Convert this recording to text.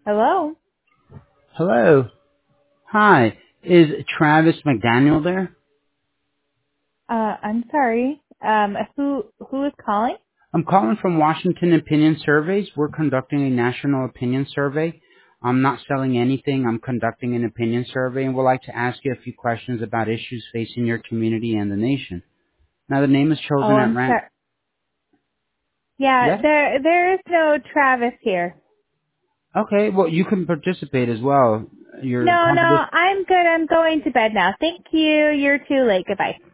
Hello. Hello. Hi. Is Travis McDaniel there? I'm sorry. Who is calling? I'm calling from Washington Opinion Surveys. We're conducting a national opinion survey. I'm not selling anything. I'm conducting an opinion survey and would like to ask you a few questions about issues facing your community and the nation. Now, the name is Oh, chosen at I'm random. sorry. Yeah, Yes? there is no Travis here. Okay, well, you can participate as well. Your No, contribution. I'm good. I'm going to bed now. Thank you. You're too late. Goodbye.